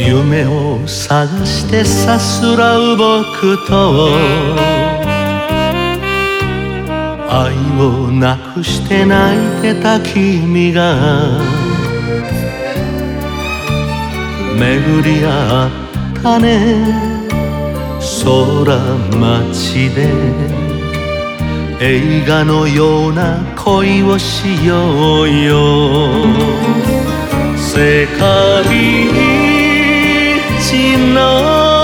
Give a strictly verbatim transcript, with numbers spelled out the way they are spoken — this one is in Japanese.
夢を探してさすらう僕と愛をなくして泣いてた君が巡り合ったね空町で映画のような恋をしようよ世界一の